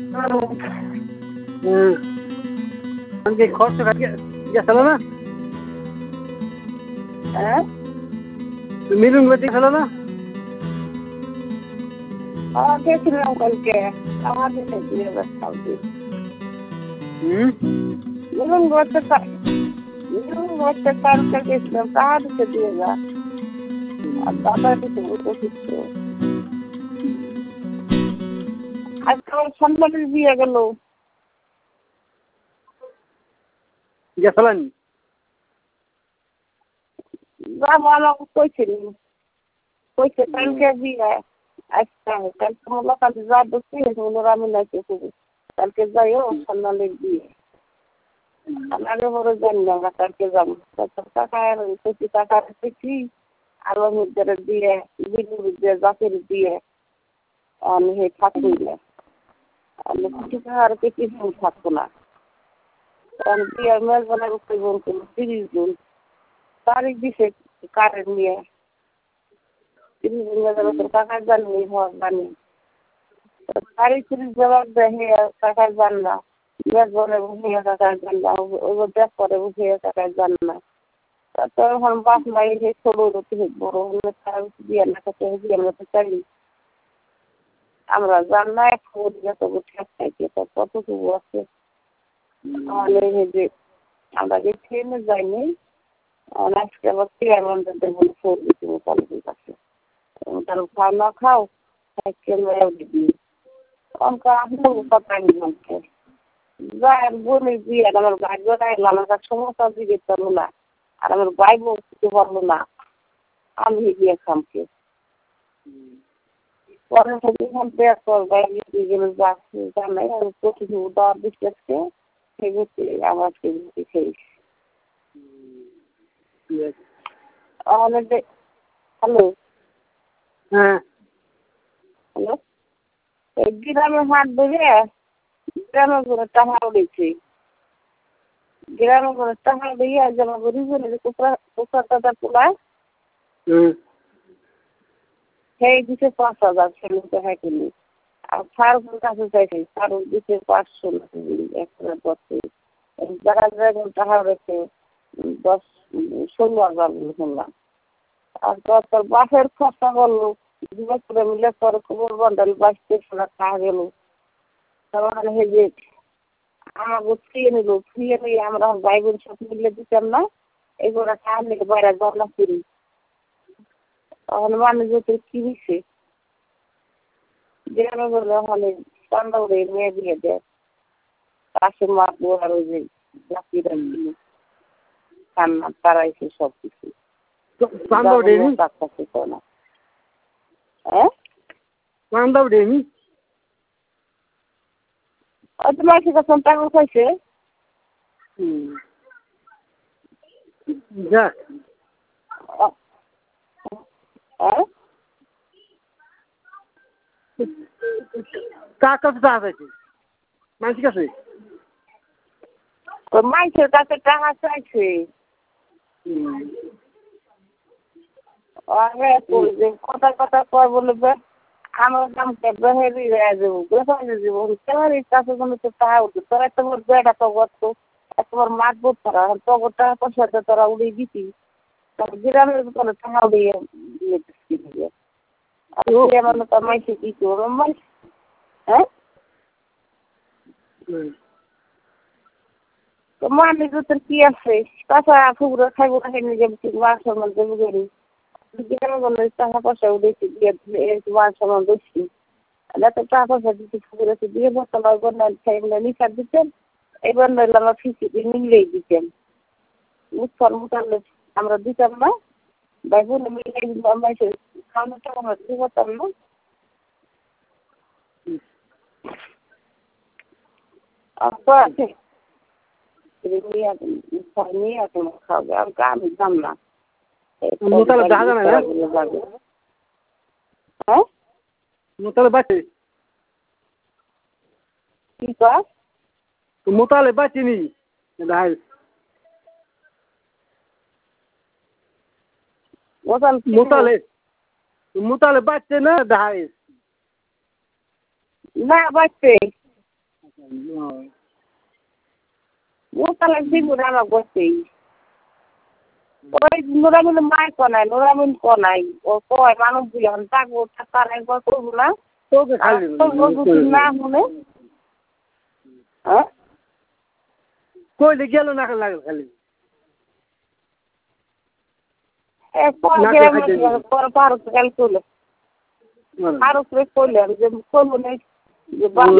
আমাকে খরচ গেছিল না মিলুন বাড়ি গেছিল না গেছিলাম কালকে আমার দিকে দিয়ে যাচ্ছি মিলুন বলতে কালকে গেছিলাম তাহার দিকে দিয়ে যা আর দাদার দিকে বসে শিখছে আজকে আমার সন্তানের বিয়ে গেল গেছিলেন যাবো আমাকে কইছে কালকে বিয়ে আজকে কালকে হলো কালকে যা দেখছি ওরা আমি নাইতে খুবই কালকে যাইও সন্তানের বিয়ে আগে বড় জানি না আমরা কালকে যাবো টাকার কইছি টাকা রেখেছি আরো মধ্যে দিয়ে বিলুর দিয়ে জাতের দিয়ে আমি হে থাকবই না আমি কিছু আর কিছু থাকবো না কারণ বিয়ের মেলবনের উপরে বোন করলো 30 জন তারিখ দিছে কারের নিয়ে 30 জন টাকার জানি হওয়ার জানি তারিখ 30 জবাব দেয় টাকার জান না মেলবনে বসে টাকার জান না ওই দেখ করে বসে টাকার জান না তখন বাস নাই যে ছোট বড় হলে তার বিয়ে না করতে বিয়ে আমরা তো চাই আমরা জান না এক যত ঠেক খাইছে কতটুকু আছে তাহলে যে আমরা যে ট্রেনে যাইনি আজকে আবার চেয়ার বান্ধবদের বলে ফোন দিচ্ছি কলেজের কাছে তার খাও না খাও সাইকেল দিবি অঙ্কা আপনার কথা আমি বলছে যাই বলে দিয়ে আমার ভাগ্য রাখলো আমার কাছে সমস্যা দিকে পারলো না আর আমার ভাই বলতে পারলো না আমি গিয়ে খামকে পরে যখন বের কর বাইরে দিয়ে গেলে যাচ্ছি জানাই আমি প্রতিদিন দেওয়ার বিশ্বাসকে সেগুলো আমার সেগুলো খেয়েছি হ্যালো হ্যাঁ হ্যালো এই গ্রামে হাট দেবে গ্রামে করে টাকা উঠেছে গ্রামে করে টাকা দিয়ে জমা করি বলে কোথাটা তোলায় সেই দিতে 5,000 ছেলেকে হ্যাঁ কিনি আর সার কাছে চাইছে সার দিতে 500 1,000 যারা টাকা রেখে 16,000 শুনলাম আর তোর বাসের খরচা করলো 2 বছরে মিলে তোর খবর বন্ডাল 22,000 টাকা গেল তারপর যে আমাকে ফিরিয়ে নিল ফিরিয়ে নিয়ে আমরা ভাই বোন সব মিলে দিতাম না এগুলো টাকা নিয়ে বাইরে গলা করি তখন মানুষ যেতে কি দিচ্ছে গ্রামে বলে হলে চান্দাউড়ে মেয়ে দিয়ে দেয় পাশে মারবো আর ওই যে জাতিরা কান্না তারাইছে সব কিছু মাসে যখন টাকা খাইছে মানুষের কাছে মানুষের কাছে টাকা চাইছে কথা কথা কয় বলবে আমার দামটা বেহেরি যাবো বেহেরি যাবো তেমারির কাছে কোনো তো টাকা উঠবে তোরা এত বড় বেড়া তগর তো এত বড় মারবো তারা তগর টাকা পয়সাটা তোরা উড়িয়ে দিতি তবে গ্রামের কোনো টাকা উড়িয়ে দিয়ে দিচ্ছি আর আমার তো মাইসে কি করবো মাইস হ্যাঁ তো মানুষ তোর কি আছে তাছাড়া ফুগুলো খাইবো খাই নিজে মাংসের মধ্যে বুঝেনি গ্রামে বললে টাকা পয়সা উঠেছি দিয়ে মাংস মান বেশি এত টাকা পয়সা দিচ্ছি ফুগুলো দিয়ে বর্তমান বন্যায় খাই নিশার দিতেন এবার নইলে আমার ফিসি মিলেই দিতেন উৎসর মুটালে আমরা দিতাম না ভাই বোন মিলে মাইসে খাওয়ানোর টাকা আমরা দিতে পারতাম না আছে নিয়ে তোমার খাওয়াবে আর আমি দাম না হ্যাঁ মোতালে বাঁচে কি কর মোতালে বাঁচিনি মোতালে বাঁচছে না ধাই না বাঁচছে মোতালেব দিব না আমার বসেই ওই নুরামিনের মায়ের কনাই নুরামিন কনাই ও কয় মানুষ দিয়ে থাকবো তার একবার করবো না তোকে খালি না শুনে হ্যাঁ কইলে গেল না লাগল খালি পারো কাল করলে আরো করলে যে করবো না